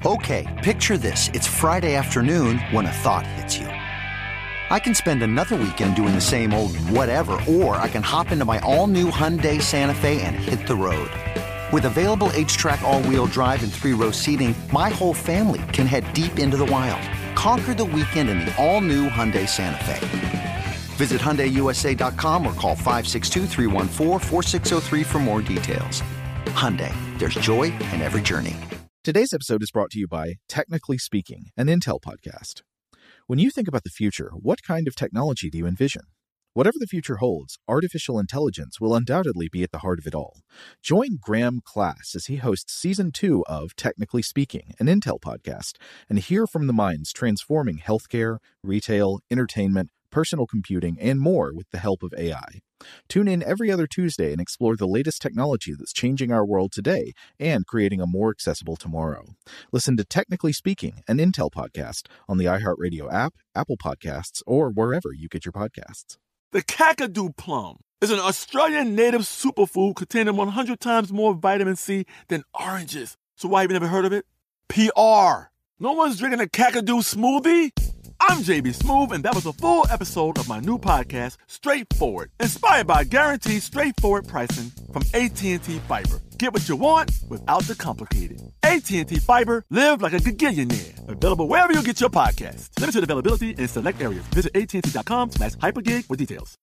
Okay, picture this. It's Friday afternoon when a thought hits you. I can spend another weekend doing the same old whatever, or I can hop into my all-new Hyundai Santa Fe and hit the road. With available H-Track all-wheel drive and 3-row seating, my whole family can head deep into the wild. Conquer the weekend in the all-new Hyundai Santa Fe. Visit HyundaiUSA.com or call 562-314-4603 for more details. Hyundai, there's joy in every journey. Today's episode is brought to you by Technically Speaking, an Intel podcast. When you think about the future, what kind of technology do you envision? Whatever the future holds, artificial intelligence will undoubtedly be at the heart of it all. Join Graham Class as he hosts Season 2 of Technically Speaking, an Intel podcast, and hear from the minds transforming healthcare, retail, entertainment, personal computing, and more with the help of AI. Tune in every other Tuesday and explore the latest technology that's changing our world today and creating a more accessible tomorrow. Listen to Technically Speaking, an Intel podcast on the iHeartRadio app, Apple Podcasts, or wherever you get your podcasts. The Kakadu plum is an Australian native superfood containing 100 times more vitamin C than oranges. So why have you never heard of it? PR. No one's drinking a Kakadu smoothie? I'm JB Smoove, and that was a full episode of my new podcast, Straightforward, inspired by guaranteed straightforward pricing from AT&T Fiber. Get what you want without the complicated. AT&T Fiber, live like a gigillionaire. Available wherever you get your podcasts. Limited availability in select areas. Visit AT&T.com/hypergig for details.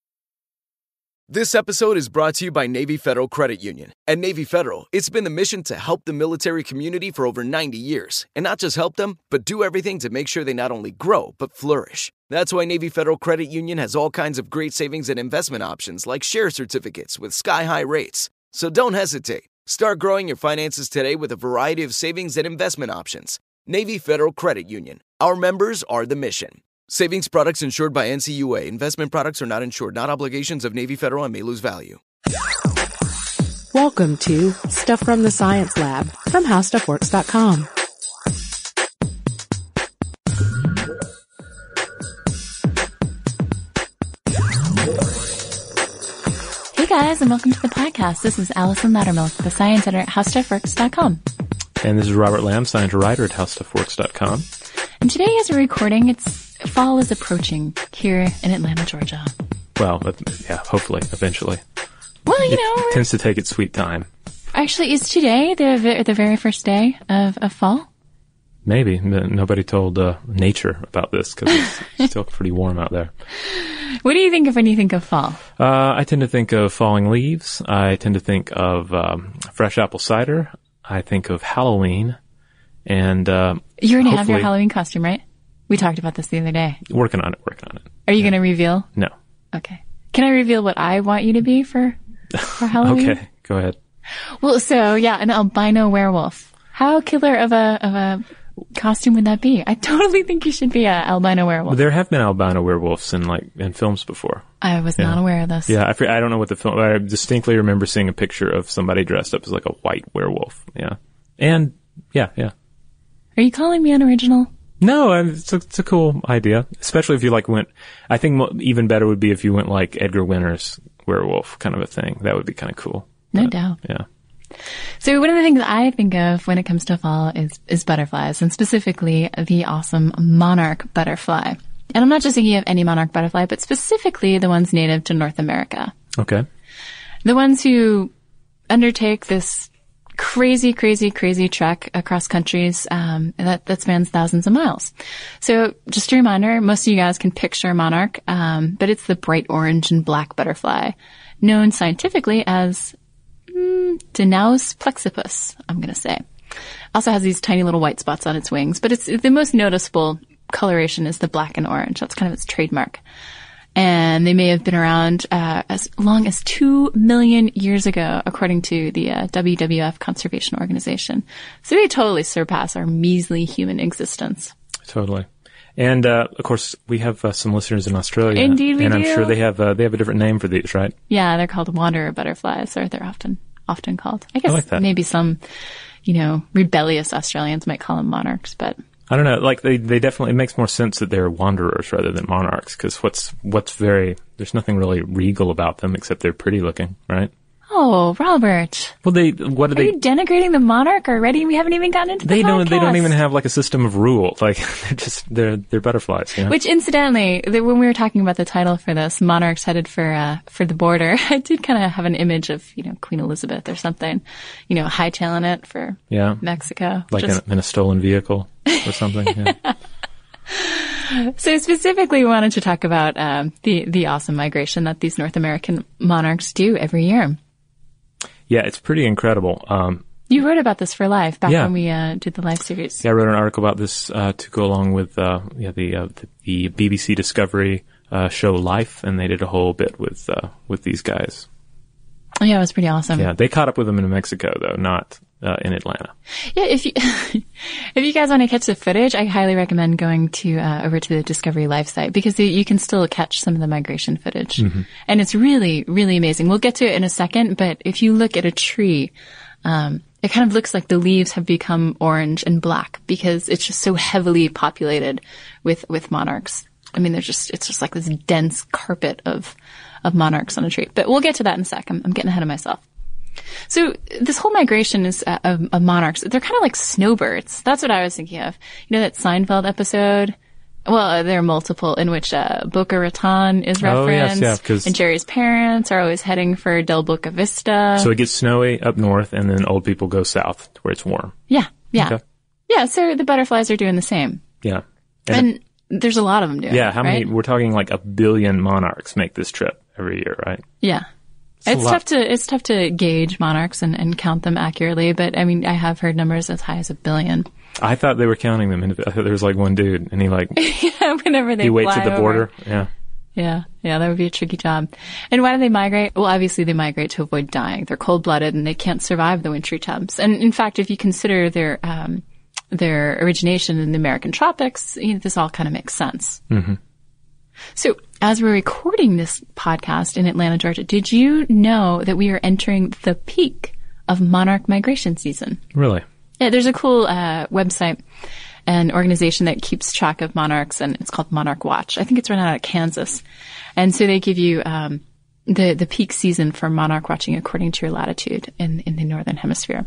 This episode is brought to you by Navy Federal Credit Union. At Navy Federal, it's been the mission to help the military community for over 90 years. And not just help them, but do everything to make sure they not only grow, but flourish. That's why Navy Federal Credit Union has all kinds of great savings and investment options like share certificates with sky-high rates. So don't hesitate. Start growing your finances today with a variety of savings and investment options. Navy Federal Credit Union. Our members are the mission. Savings products insured by NCUA. Investment products are not insured, not obligations of Navy Federal and may lose value. Welcome to Stuff from the Science Lab from HowStuffWorks.com. Hey guys, and welcome to the podcast. This is Allison Loudermilk, the science editor at HowStuffWorks.com. And this is Robert Lamb, science writer at HowStuffWorks.com. And today as we're recording, fall is approaching here in Atlanta, Georgia. Well, yeah, hopefully, eventually. Well, it tends to take its sweet time. Actually, is today the very first day of fall? Maybe. Nobody told nature about this because it's still pretty warm out there. What do you think of when you think of fall? I tend to think of falling leaves. I tend to think of fresh apple cider. I think of Halloween. And you already have your Halloween costume, right? We talked about this the other day. Working on it. Are you going to reveal? No. Okay. Can I reveal what I want you to be for Halloween? Okay, go ahead. Well, so yeah, an albino werewolf. How killer of a costume would that be? I totally think you should be an albino werewolf. Well, there have been albino werewolves in films before. I was not aware of this. Yeah, I don't know what the film. I distinctly remember seeing a picture of somebody dressed up as like a white werewolf. Yeah, and yeah. Are you calling me unoriginal? No, it's a cool idea, especially if you went. I think even better would be if you went like Edgar Winter's werewolf kind of a thing. That would be kind of cool. No doubt. Yeah. So one of the things I think of when it comes to fall is butterflies, and specifically the awesome monarch butterfly. And I'm not just thinking of any monarch butterfly, but specifically the ones native to North America. Okay. The ones who undertake this crazy trek across countries that spans thousands of miles. So just a reminder, most of you guys can picture a monarch, but it's the bright orange and black butterfly, known scientifically as Danaus plexippus, I'm going to say. Also has these tiny little white spots on its wings, but it's the most noticeable coloration is the black and orange. That's kind of its trademark. And they may have been around as long as 2 million years ago, according to the WWF Conservation Organization. So they totally surpass our measly human existence. Totally. And of course, we have some listeners in Australia. Indeed, we do. And I'm sure they have a different name for these, right? Yeah, they're called wanderer butterflies, or they're often called. I guess like that. Maybe some, rebellious Australians might call them monarchs, but I don't know. Like they definitely, it makes more sense that they're wanderers rather than monarchs, because there's nothing really regal about them except they're pretty looking, right? Oh, Robert. Well, Are you denigrating the monarch already? We haven't even gotten into the podcast. They don't even have like a system of rule. Like they're butterflies. You know? Which incidentally, when we were talking about the title for this, monarchs headed for the border, I did kind of have an image of, Queen Elizabeth or something, hightailing it for Mexico. Like in a stolen vehicle or something. Yeah. So specifically, we wanted to talk about the awesome migration that these North American monarchs do every year. Yeah, it's pretty incredible. You wrote about this for Life back when we did the Life series. Yeah, I wrote an article about this to go along with the BBC Discovery show Life, and they did a whole bit with these guys. Oh, yeah, it was pretty awesome. Yeah, they caught up with them in Mexico, though, not in Atlanta. Yeah, if you guys want to catch the footage, I highly recommend going to over to the Discovery Life site, because you can still catch some of the migration footage. Mm-hmm. And it's really, really amazing. We'll get to it in a second, but if you look at a tree, it kind of looks like the leaves have become orange and black because it's just so heavily populated with monarchs. I mean, it's just like this dense carpet of monarchs on a tree. But we'll get to that in a sec. I'm getting ahead of myself. So this whole migration is of monarchs. They're kind of like snowbirds. That's what I was thinking of. that Seinfeld episode? Well, there are multiple in which Boca Raton is referenced. Oh, yes, and Jerry's parents are always heading for Del Boca Vista. So it gets snowy up north, and then old people go south to where it's warm. Yeah. Okay. Yeah, so the butterflies are doing the same. Yeah. And there's a lot of them doing it. Yeah, how many? We're talking like 1 billion monarchs make this trip every year, right? Yeah. It's tough to gauge monarchs and count them accurately, but I mean, I have heard numbers as high as 1 billion. I thought they were counting them, and I thought there was like one dude, and he whenever they he waits fly at the over. border. Yeah, that would be a tricky job. And why do they migrate? Well, obviously they migrate to avoid dying. They're cold-blooded and they can't survive the wintry temps. And in fact, if you consider their origination in the American tropics, this all kind of makes sense. Mm-hmm. So, as we're recording this podcast in Atlanta, Georgia, did you know that we are entering the peak of monarch migration season? Really? Yeah, there's a cool website and organization that keeps track of monarchs, and it's called Monarch Watch. I think it's run out of Kansas. And so they give you the peak season for monarch watching according to your latitude in the northern hemisphere.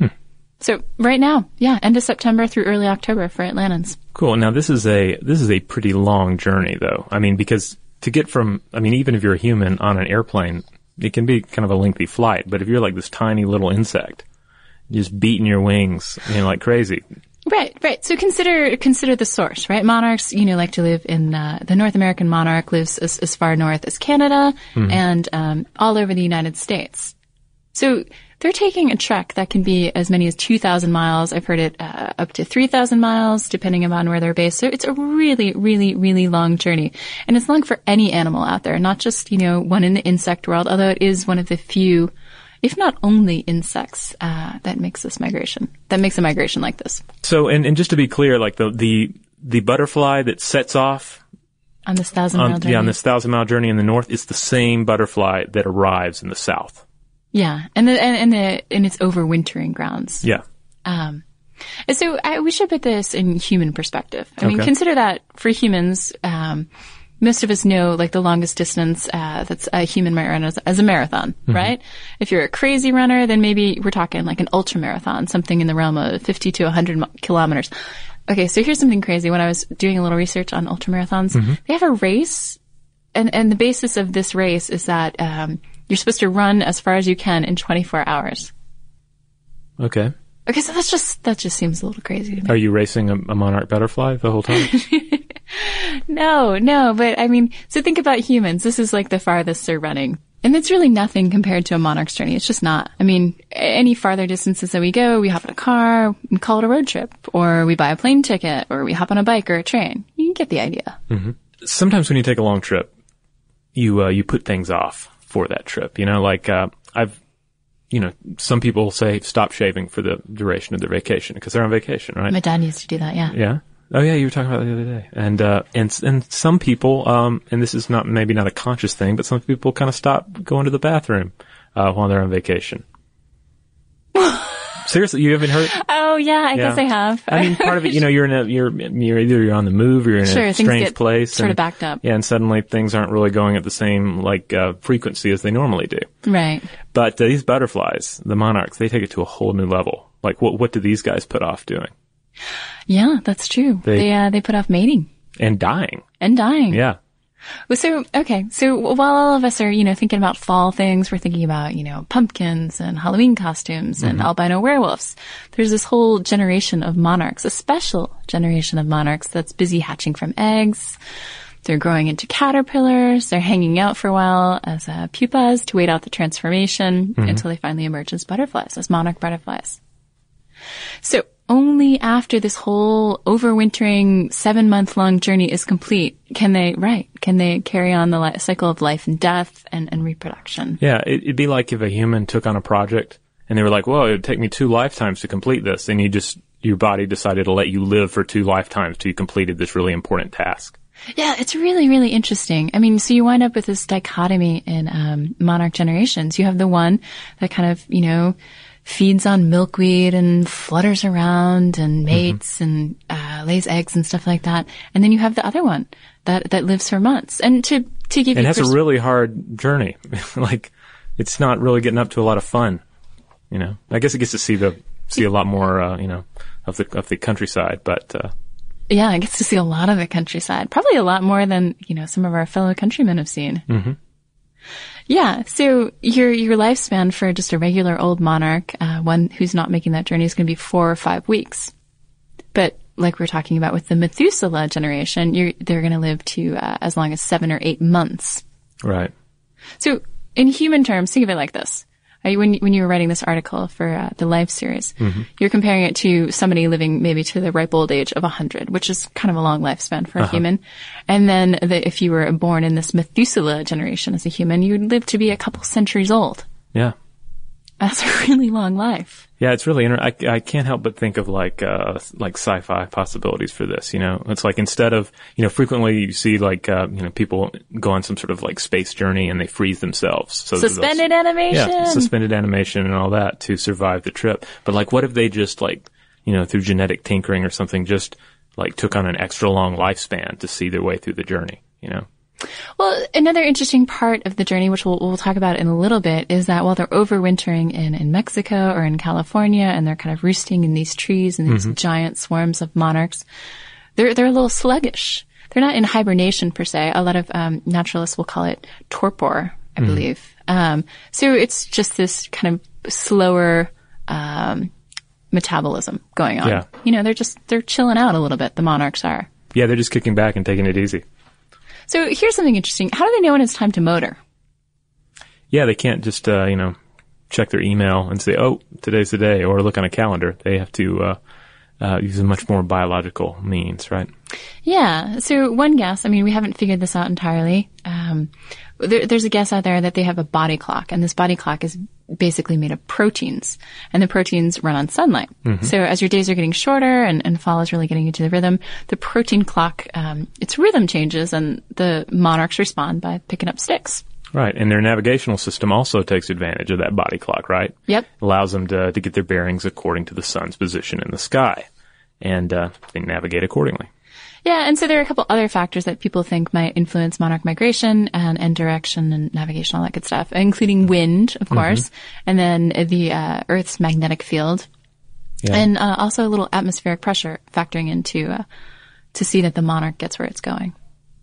So right now, end of September through early October for Atlantans. Cool. Now this is a pretty long journey, though. I mean, because to get even if you're a human on an airplane, it can be kind of a lengthy flight. But if you're like this tiny little insect, just beating your wings, like crazy. Right. So consider the source, right? Monarchs, like to live in the North American monarch lives as far north as Canada and all over the United States. So they're taking a trek that can be as many as 2,000 miles. I've heard it up to 3,000 miles, depending upon where they're based. So it's a really, really, really long journey. And it's long for any animal out there, not just, one in the insect world, although it is one of the few, if not only, insects that makes a migration like this. So, and just to be clear, like the butterfly that sets off on this 1,000-mile journey. Yeah, on this 1,000-mile journey in the north, it's the same butterfly that arrives in the south. Yeah, and its overwintering grounds. Yeah. So we should put this in human perspective. I mean, consider that for humans, most of us know like the longest distance that's a human might run as a marathon, right? If you're a crazy runner, then maybe we're talking like an ultra marathon, something in the realm of 50 to 100 kilometers. Okay, so here's something crazy. When I was doing a little research on ultra marathons, they have a race, and the basis of this race is that you're supposed to run as far as you can in 24 hours. Okay, so that just seems a little crazy to me. Are you racing a monarch butterfly the whole time? No, but I mean, so think about humans. This is like the farthest they're running. And it's really nothing compared to a monarch's journey. It's just not. I mean, any farther distances that we go, we hop in a car, we call it a road trip, or we buy a plane ticket, or we hop on a bike or a train. You get the idea. Mm-hmm. Sometimes when you take a long trip, you put things off for that trip. Some people say stop shaving for the duration of their vacation because they're on vacation, right? My dad used to do that, yeah. Yeah? Oh yeah, you were talking about it the other day. And some people, and this is maybe not a conscious thing, but some people kind of stop going to the bathroom, while they're on vacation. Seriously, you haven't heard? Oh yeah, I guess I have. I mean, part of it, you're you're on the move, you're in a strange place, sort of backed up. Yeah, and suddenly things aren't really going at the same frequency as they normally do. Right. But these butterflies, the monarchs, they take it to a whole new level. Like, what do these guys put off doing? Yeah, that's true. They put off mating and dying. Yeah. So while all of us are, thinking about fall things, we're thinking about, pumpkins and Halloween costumes and albino werewolves. There's this whole generation of monarchs, a special generation of monarchs that's busy hatching from eggs. They're growing into caterpillars. They're hanging out for a while as pupas to wait out the transformation until they finally emerge as butterflies, as monarch butterflies. So only after this whole overwintering 7-month-long journey is complete can they carry on the cycle of life and death and reproduction. Yeah, it'd be like if a human took on a project and they were like, well, it would take me 2 lifetimes to complete this. And your body decided to let you live for 2 lifetimes till you completed this really important task. Yeah, it's really, really interesting. I mean, so you wind up with this dichotomy in monarch generations. You have the one that kind of, feeds on milkweed and flutters around and mates and lays eggs and stuff like that. And then you have the other one that lives for months. And to give you... And that's a really hard journey. Like, it's not really getting up to a lot of fun, I guess it gets to see a lot more, of the countryside, but... Yeah, I get to see a lot of the countryside. Probably a lot more than, some of our fellow countrymen have seen. Mm-hmm. Yeah, so your lifespan for just a regular old monarch, one who's not making that journey, is going to be 4 or 5 weeks. But like we're talking about with the Methuselah generation, they're going to live to as long as 7 or 8 months. Right. So in human terms, think of it like this. When you were writing this article for the Life series, you're comparing it to somebody living maybe to the ripe old age of 100, which is kind of a long lifespan for a human. And then if you were born in this Methuselah generation as a human, you would live to be a couple centuries old. Yeah. That's a really long life. Yeah, it's really interesting. I can't help but think of like sci-fi possibilities for this, It's like instead of, frequently you see people go on some sort of like space journey and they freeze themselves. So suspended animation. Yeah, suspended animation and all that to survive the trip. But like, what if they just through genetic tinkering or something, just like took on an extra long lifespan to see their way through the journey, Well, another interesting part of the journey, which we'll talk about in a little bit, is that while they're overwintering in Mexico or in California and they're kind of roosting in these trees and these giant swarms of monarchs, they're a little sluggish. They're not in hibernation per se. A lot of naturalists will call it torpor, I believe. So it's just this kind of slower metabolism going on. Yeah. They're chilling out a little bit, the monarchs are. Yeah, they're just kicking back and taking it easy. So here's something interesting. How do they know when it's time to motor? Yeah, they can't just, check their email and say, oh, today's the day, or look on a calendar. They have to use a much more biological means, right? Yeah. So one guess, we haven't figured this out entirely. There's a guess out there that they have a body clock, and this body clock is basically made of proteins, and the proteins run on sunlight. So as your days are getting shorter and fall is really getting into the rhythm, the protein clock, its rhythm changes, and the monarchs respond by picking up sticks. Right, and their navigational system also takes advantage of that body clock, right? Yep. Allows them to get their bearings according to the sun's position in the sky, and they navigate accordingly. Yeah, and so there are a couple other factors that people think might influence monarch migration and direction and navigation, all that good stuff, including wind, of course, and then the Earth's magnetic field, and also a little atmospheric pressure factoring into to see that the monarch gets where it's going.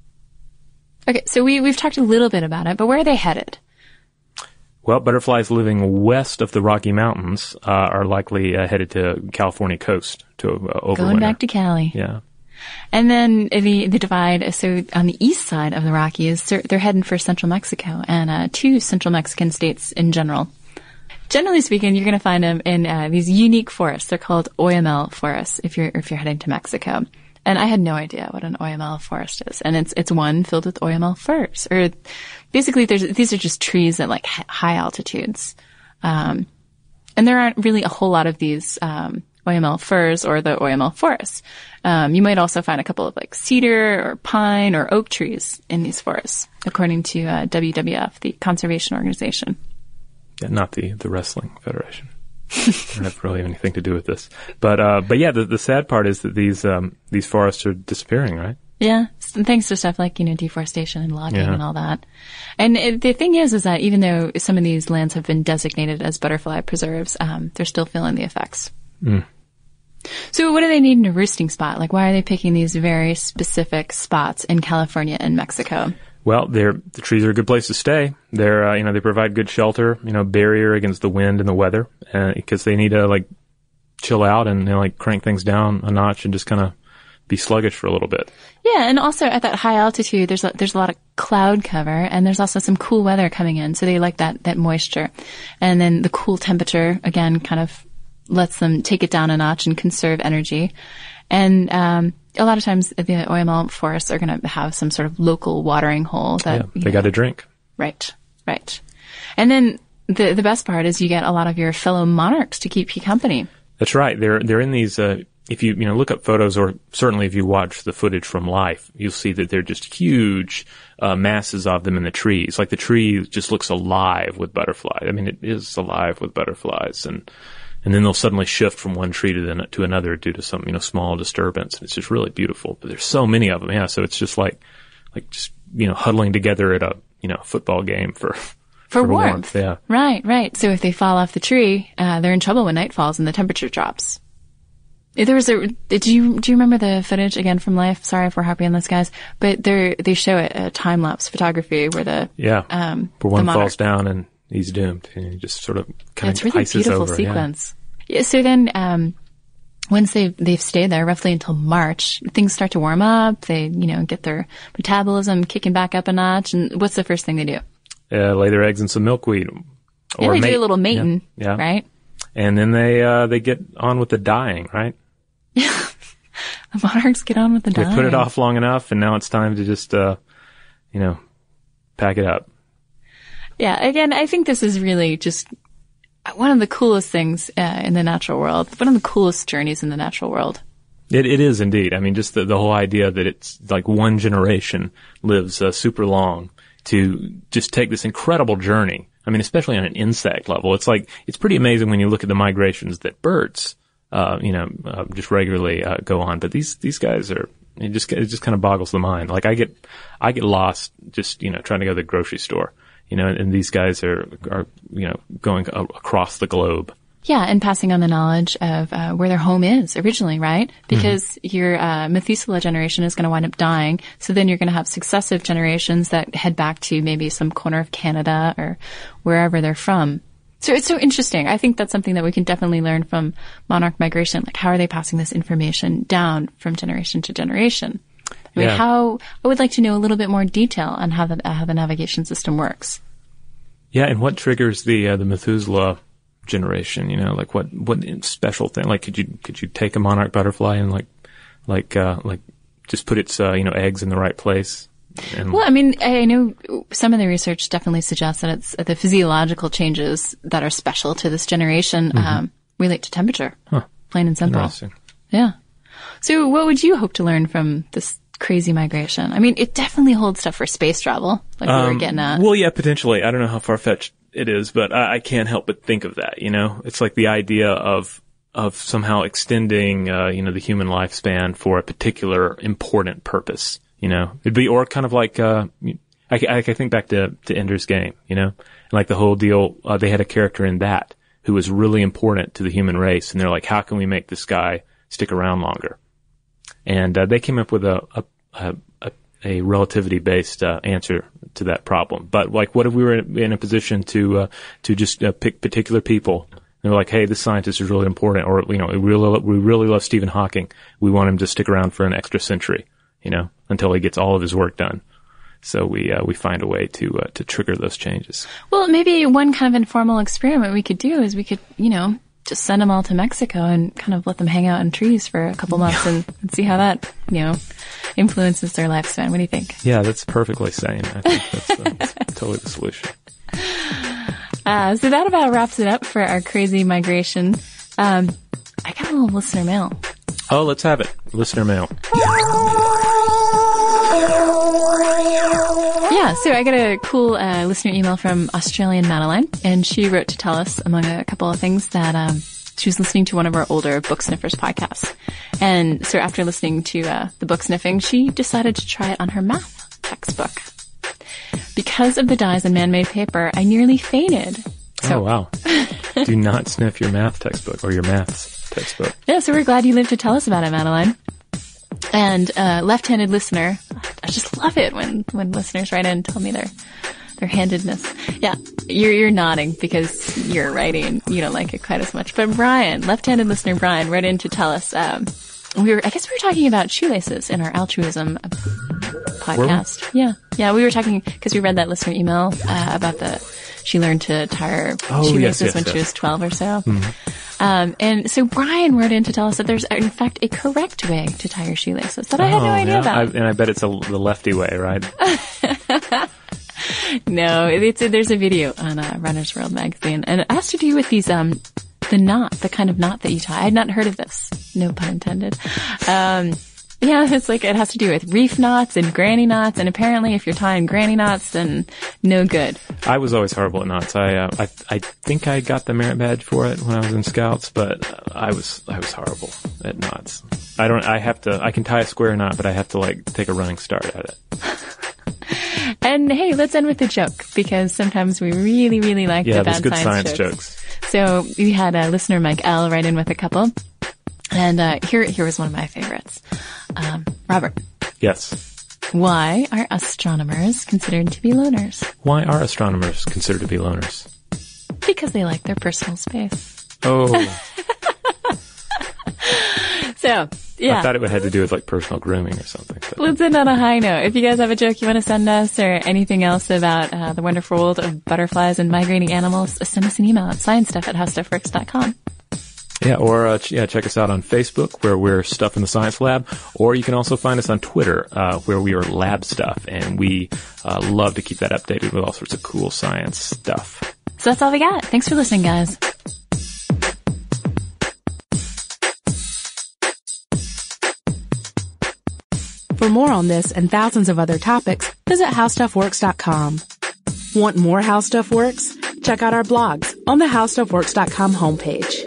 Okay, so we've talked a little bit about it, but where are they headed? Well, butterflies living west of the Rocky Mountains are likely headed to California coast to overwinter. Going back to Cali. Yeah. And then the divide, so on the east side of the Rockies, they're heading for central Mexico and 2 central Mexican states in general. Generally speaking, you're going to find them in these unique forests. They're called Oyamel forests if you're heading to Mexico. And I had no idea what an Oyamel forest is. And it's one filled with Oyamel firs. Or basically these are just trees at like high altitudes. And there aren't really a whole lot of these Oyamel firs or the Oyamel forests. You might also find a couple of like cedar or pine or oak trees in these forests, according to WWF, the conservation organization. Yeah, not the Wrestling Federation. I don't have really anything to do with this. But yeah, the sad part is that these forests are disappearing, right? Yeah, thanks to stuff like, deforestation and logging and all that. And the thing is that even though some of these lands have been designated as butterfly preserves, they're still feeling the effects. Mm. So what do they need in a roosting spot? Like, why are they picking these very specific spots in California and Mexico? Well, the trees are a good place to stay. They're, they provide good shelter, barrier against the wind and the weather, because they need to chill out and crank things down a notch and just kind of be sluggish for a little bit. Yeah, and also at that high altitude, there's a lot of cloud cover, and there's also some cool weather coming in, so they like that moisture. And then the cool temperature, again, kind of lets them take it down a notch and conserve energy. And a lot of times the OML forests are going to have some sort of local watering hole that they got to drink. Right. And then the best part is you get a lot of your fellow monarchs to keep you company. That's right. They're in these. If you look up photos, or certainly if you watch the footage from life, you'll see that they're just huge masses of them in the trees. Like the tree just looks alive with butterflies. I mean, it is alive with butterflies, and then they'll suddenly shift from one tree to another due to some small disturbance. And it's just really beautiful. But there's so many of them. Yeah, so it's just like huddling together at a football game for warmth. Yeah. Right. So if they fall off the tree, they're in trouble when night falls and the temperature drops. There was do you remember the footage again from life? Sorry if we're harping on this, guys, but they show it a time lapse photography where where one falls down and he's doomed, and he just sort of kind of really ices beautiful over. Sequence. Yeah. So then, once they've stayed there roughly until March, things start to warm up. They get their metabolism kicking back up a notch, and what's the first thing they do? Lay their eggs in some milkweed. Or they do a little mating, right? And then they get on with the dying, right? Yeah. The monarchs get on with the dying. They put it off long enough, and now it's time to just, pack it up. Yeah, again, I think this is really just one of the coolest things in the natural world. One of the coolest journeys in the natural world. It is indeed. I mean, just the whole idea that it's like one generation lives super long to just take this incredible journey. I mean, especially on an insect level, it's pretty amazing when you look at the migrations that birds, just regularly go on. But these guys it just kind of boggles the mind. Like I get lost just trying to go to the grocery store, and these guys are going across the globe. Yeah, and passing on the knowledge of where their home is originally, right? Because your Methuselah generation is going to wind up dying, so then you're going to have successive generations that head back to maybe some corner of Canada or wherever they're from. So it's so interesting. I think that's something that we can definitely learn from monarch migration. Like, how are they passing this information down from generation to generation? I mean, I would like to know a little bit more detail on how the navigation system works. Yeah, and what triggers the Methuselah generation? Like what special thing? Like, could you take a monarch butterfly and like just put its eggs in the right place? Well, I mean, I know some of the research definitely suggests that it's the physiological changes that are special to this generation relate to temperature. Huh. Plain and simple. Interesting. Yeah. So what would you hope to learn from this crazy migration? I mean, it definitely holds stuff for space travel, like we were getting at. Well, yeah, potentially. I don't know how far-fetched it is, but I can't help but think of that, It's like the idea of somehow extending, the human lifespan for a particular important purpose, It'd be, or kind of like, I think back to Ender's Game, and like the whole deal, they had a character in that who was really important to the human race, and they're like, how can we make this guy stick around longer? And they came up with a relativity-based answer to that problem. But like, what if we were in a position to just pick particular people? They're like, hey, this scientist is really important, or we really love Stephen Hawking. We want him to stick around for an extra century, until he gets all of his work done. So we find a way to trigger those changes. Well, maybe one kind of informal experiment we could do is we could, just send them all to Mexico and kind of let them hang out in trees for a couple months and see how that, influences their lifespan. What do you think? Yeah, that's perfectly sane. I think that's totally the solution. So that about wraps it up for our crazy migration. I got a little listener mail. Oh, let's have it. Listener mail. Yeah, Yeah, so I got a cool listener email from Australian Madeline, and she wrote to tell us, among a couple of things, that she was listening to one of our older Book Sniffers podcasts. And so after listening to the book sniffing, she decided to try it on her math textbook. Because of the dyes in man-made paper, I nearly fainted. So, oh, wow. Do not sniff your math textbook or your maths textbook. Yeah, so we're glad you lived to tell us about it, Madeline. And left-handed listener, I just love it when listeners write in and tell me their handedness. Yeah, you're nodding because you're writing. You don't like it quite as much. But Brian, left-handed listener Brian, wrote in to tell us. I guess we were talking about shoelaces in our altruism podcast. Yeah, we were talking because we read that listener email about she learned to tie her shoelaces when she was 12 or so. Mm-hmm. And so Brian wrote in to tell us that there's, in fact, a correct way to tie your shoelaces that I had no idea about. And I bet it's the lefty way, right? No, there's a video on Runner's World magazine, and it has to do with these, the kind of knot that you tie. I had not heard of this. No pun intended. Yeah, it's like it has to do with reef knots and granny knots, and apparently if you're tying granny knots, then no good. I was always horrible at knots. I think I got the merit badge for it when I was in Scouts, but I was horrible at knots. I can tie a square knot, but I have to take a running start at it. And hey, let's end with a joke, because sometimes we really, really like the bad good science jokes. So we had a listener, Mike L, write in with a couple. And here was one of my favorites. Robert. Yes. Why are astronomers considered to be loners? Why are astronomers considered to be loners? Because they like their personal space. Oh. So, yeah. I thought it had to do with personal grooming or something. But. Let's end on a high note. If you guys have a joke you want to send us, or anything else about the wonderful world of butterflies and migrating animals, send us an email at sciencestuff@howstuffworks.com. Yeah, or check us out on Facebook, where we're Stuff in the Science Lab, or you can also find us on Twitter, where we are Lab Stuff, and we love to keep that updated with all sorts of cool science stuff. So that's all we got. Thanks for listening, guys. For more on this and thousands of other topics, visit howstuffworks.com. Want more How Stuff Works? Check out our blogs on the howstuffworks.com homepage.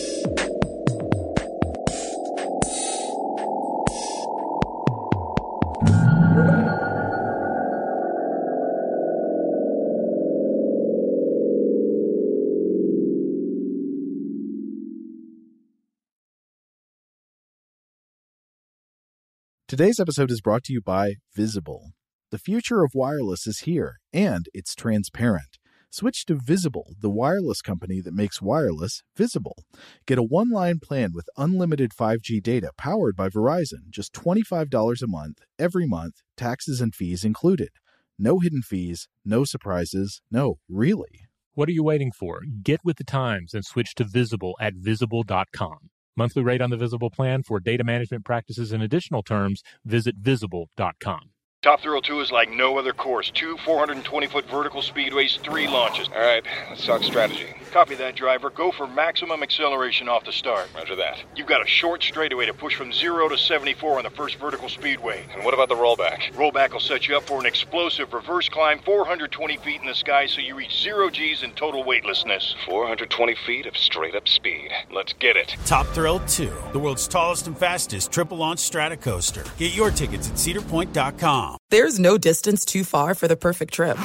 Today's episode is brought to you by Visible. The future of wireless is here, and it's transparent. Switch to Visible, the wireless company that makes wireless visible. Get a one-line plan with unlimited 5G data powered by Verizon, just $25 a month, every month, taxes and fees included. No hidden fees, no surprises, no, really. What are you waiting for? Get with the times and switch to Visible at Visible.com. Monthly rate on the Visible plan. For data management practices and additional terms, visit Visible.com. Top Thrill 2 is like no other course. 2 420-foot vertical speedways, 3 launches. All right, let's talk strategy. Copy that, driver. Go for maximum acceleration off the start. Roger that. You've got a short straightaway to push from 0 to 74 on the first vertical speedway. And what about the rollback? Rollback will set you up for an explosive reverse climb 420 feet in the sky, so you reach 0 G's in total weightlessness. 420 feet of straight-up speed. Let's get it. Top Thrill 2, the world's tallest and fastest triple-launch stratocoaster. Get your tickets at cedarpoint.com. There's no distance too far for the perfect trip.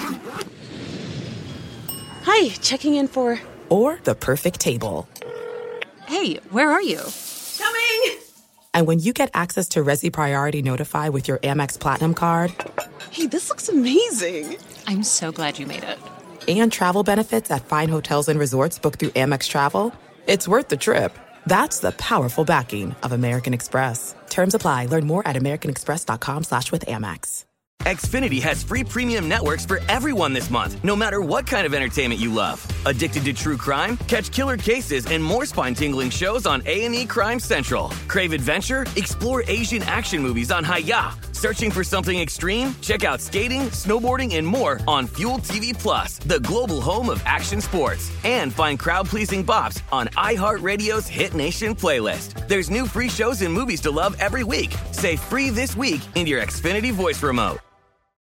Hi, checking in for... Or the perfect table. Hey, where are you? Coming! And when you get access to Resi Priority Notify with your Amex Platinum card... Hey, this looks amazing. I'm so glad you made it. And travel benefits at fine hotels and resorts booked through Amex Travel, it's worth the trip. That's the powerful backing of American Express. Terms apply. Learn more at americanexpress.com/withAmex. Xfinity has free premium networks for everyone this month, no matter what kind of entertainment you love. Addicted to true crime? Catch killer cases and more spine-tingling shows on A&E Crime Central. Crave adventure? Explore Asian action movies on Hi-Ya. Searching for something extreme? Check out skating, snowboarding, and more on Fuel TV Plus, the global home of action sports. And find crowd-pleasing bops on iHeartRadio's Hit Nation playlist. There's new free shows and movies to love every week. Say free this week in your Xfinity voice remote.